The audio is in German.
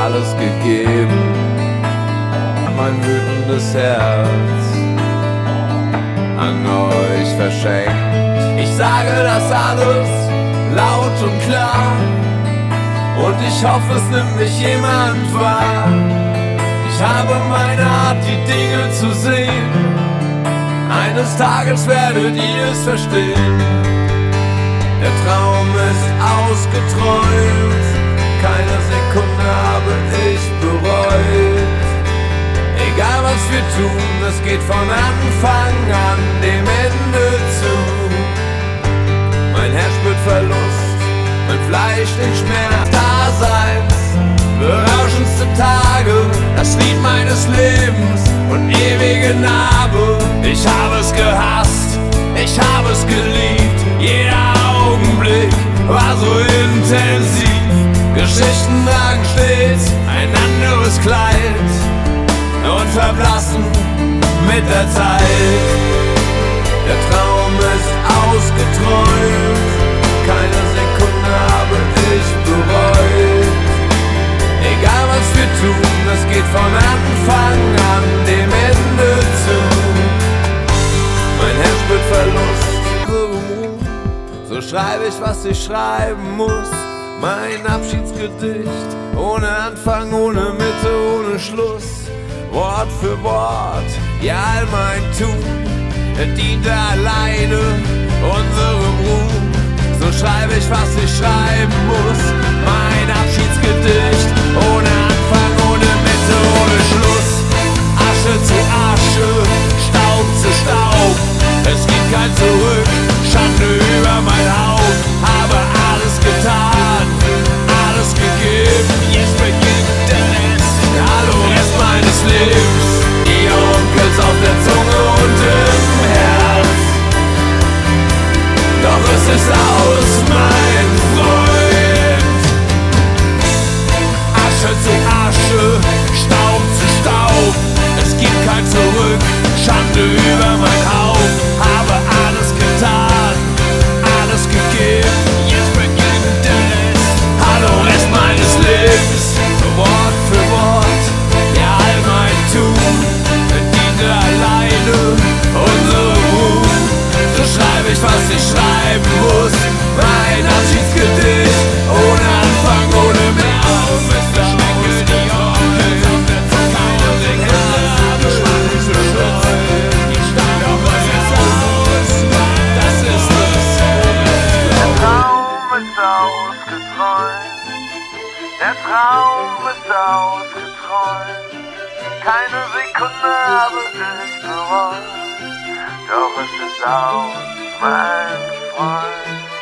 alles gegeben, mein wütendes Herz an euch verschenkt. Ich sage das alles laut und klar und ich hoffe, es nimmt mich jemand wahr. Ich habe meine Art, die Dinge zu sehen. Eines Tages werdet ihr es verstehen. Der Traum ist ausgeträumt, keine Sekunde habe ich bereut. Egal was wir tun, es geht von Anfang an dem Ende zu. Mein Herz spürt Verlust, mein Fleisch den Schmerz Daseins, berauschendste Tage, das Lied meines Lebens und ewige Narbe. Ich habe es gehasst, ich habe es geliebt, jeder Augenblick war so intensiv. Geschichten tragen stets ein anderes Kleid und verblassen mit der Zeit. Der Traum ist ausgeträumt, keine Sekunde habe ich bereut. Egal was wir tun, es geht von Anfang an dem Ende zu. Mein Herz spürt Verlust, so schreibe ich, was ich schreiben muss. Mein Abschiedsgedicht, ohne Anfang, ohne Mitte, ohne Schluss. Wort für Wort, ja all mein Tun dient alleine unserem Ruhm. So schreibe ich, was ich schreiben muss. Mein Abschiedsgedicht, ohne Anfang, ohne Mitte, ohne Schluss. Asche zu Asche, Staub zu Staub. Es gibt kein Zurück, Schande über mein Haupt. Habe alles getan, alles gegeben. Jetzt beginnt der Rest, hallo Rest meines Lebens. Die Onkels auf der Zunge und im Herz. Doch es ist aus, mein Freund. Asche zu Asche, Staub zu Staub. Es gibt kein Zurück, Schande über mein Haupt. Habe alles getan, alles gegeben. Jetzt beginnt der Rest, hallo Rest meines Lebens. Wort für Wort, ja all mein Tun diente alleine unsere Ruhe. So schreibe ich, was ich schreiben muss. Mein Abschiedsgedicht, ohne Anfang, ohne Mitte. Verstecke die Onkels auf der Zunge. Keine Sekunde habe ich bereut. Ich steig auf euer Haus, das ist es. Der Traum ist ausgeträumt. Der Traum ist ausgeträumt. Keine Sekunde habe ich bereut. Doch es ist aus, mein Freund.